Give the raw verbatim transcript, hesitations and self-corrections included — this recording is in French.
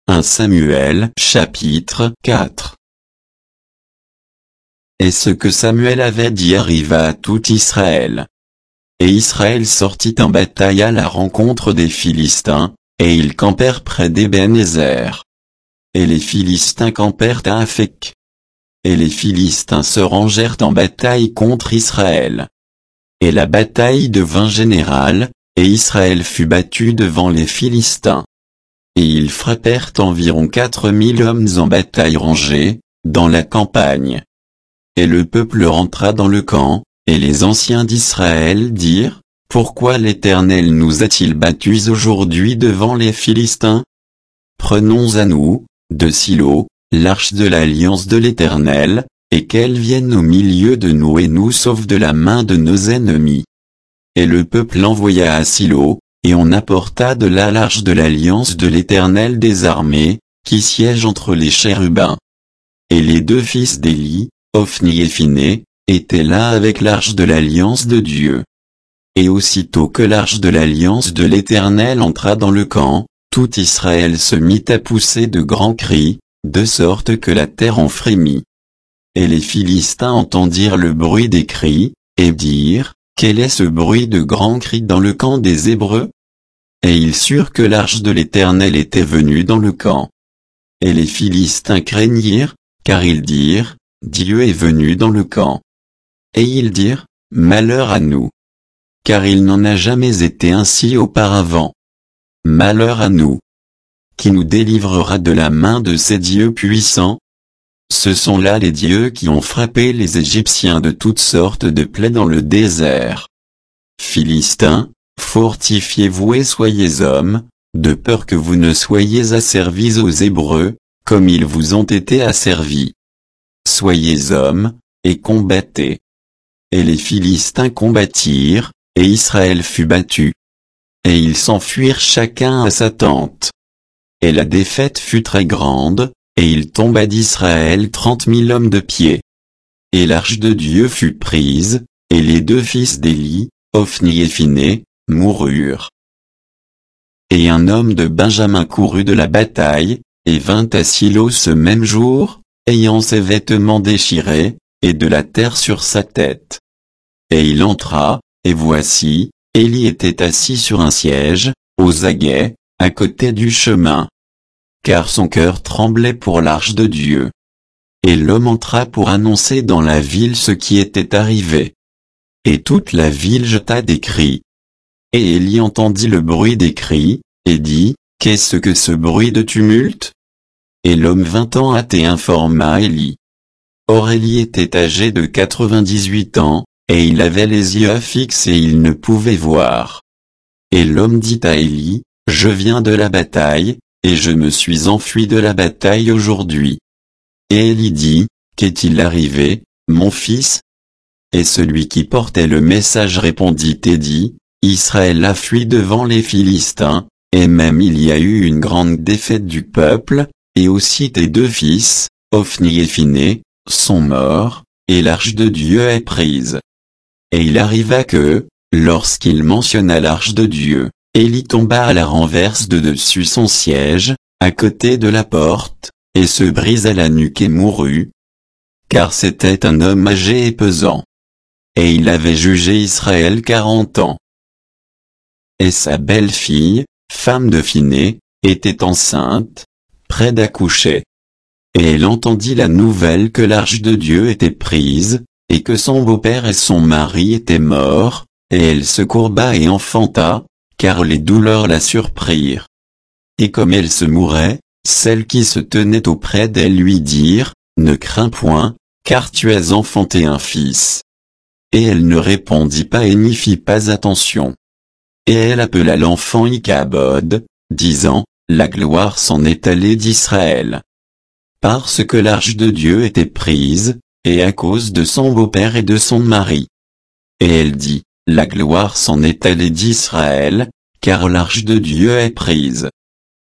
un Samuel chapitre quatre. Et ce que Samuel avait dit arriva à tout Israël. Et Israël sortit en bataille à la rencontre des Philistins, et ils campèrent près d'Ébénézer. Et les Philistins campèrent à Aphek. Et les Philistins se rangèrent en bataille contre Israël. Et la bataille devint générale, et Israël fut battu devant les Philistins. Et ils frappèrent environ quatre mille hommes en bataille rangés, dans la campagne. Et le peuple rentra dans le camp, et les anciens d'Israël dirent, « Pourquoi l'Éternel nous a-t-il battus aujourd'hui devant les Philistins? Prenons à nous, de Silo, l'arche de l'alliance de l'Éternel, et qu'elle vienne au milieu de nous et nous sauve de la main de nos ennemis. » Et le peuple envoya à Silo, et on apporta de là l'arche de l'alliance de l'Éternel des armées, qui siège entre les chérubins. Et les deux fils d'Éli, Ophni et Phiné, étaient là avec l'arche de l'alliance de Dieu. Et aussitôt que l'arche de l'alliance de l'Éternel entra dans le camp, tout Israël se mit à pousser de grands cris, de sorte que la terre en frémit. Et les Philistins entendirent le bruit des cris, et dirent, « Quel est ce bruit de grands cris dans le camp des Hébreux ?» Et ils surent que l'arche de l'Éternel était venue dans le camp. Et les Philistins craignirent, car ils dirent, « Dieu est venu dans le camp. » Et ils dirent, « Malheur à nous. Car il n'en a jamais été ainsi auparavant. Malheur à nous. Qui nous délivrera de la main de ces dieux puissants? Ce sont là les dieux qui ont frappé les Égyptiens de toutes sortes de plaies dans le désert. Philistins, fortifiez-vous et soyez hommes, de peur que vous ne soyez asservis aux Hébreux, comme ils vous ont été asservis. Soyez hommes, et combattez. » Et les Philistins combattirent, et Israël fut battu. Et ils s'enfuirent chacun à sa tente. Et la défaite fut très grande, et il tomba d'Israël trente mille hommes de pied. Et l'arche de Dieu fut prise, et les deux fils d'Éli, Ophni et Phiné, moururent. Et un homme de Benjamin courut de la bataille, et vint à Silo ce même jour, ayant ses vêtements déchirés, et de la terre sur sa tête. Et il entra, et voici, Éli était assis sur un siège, aux aguets, à côté du chemin. Car son cœur tremblait pour l'arche de Dieu. Et l'homme entra pour annoncer dans la ville ce qui était arrivé. Et toute la ville jeta des cris. Et Éli entendit le bruit des cris, et dit, « Qu'est-ce que ce bruit de tumulte ?» Et l'homme vint en hâte et informa Éli. Or Éli était âgé de quatre-vingt-dix-huit ans, et il avait les yeux fixes et il ne pouvait voir. Et l'homme dit à Éli, « Je viens de la bataille, et je me suis enfui de la bataille aujourd'hui. » Et Éli dit, « Qu'est-il arrivé, mon fils ?» Et celui qui portait le message répondit et dit, « Israël a fui devant les Philistins, et même il y a eu une grande défaite du peuple, et aussi tes deux fils, Ophni et Phiné, sont morts, et l'arche de Dieu est prise. » Et il arriva que, lorsqu'il mentionna l'arche de Dieu, Éli tomba à la renverse de dessus son siège, à côté de la porte, et se brisa la nuque et mourut. Car c'était un homme âgé et pesant. Et il avait jugé Israël quarante ans. Et sa belle-fille, femme de Phiné, était enceinte, près d'accoucher. Et elle entendit la nouvelle que l'arche de Dieu était prise, et que son beau-père et son mari étaient morts, et elle se courba et enfanta, car les douleurs la surprirent. Et comme elle se mourait, celles qui se tenaient auprès d'elle lui dirent, « Ne crains point, car tu as enfanté un fils. » Et elle ne répondit pas et n'y fit pas attention. Et elle appela l'enfant Ichabod, disant, « La gloire s'en est allée d'Israël. » Parce que l'arche de Dieu était prise, et à cause de son beau-père et de son mari. Et elle dit, « La gloire s'en est allée d'Israël, car l'arche de Dieu est prise. »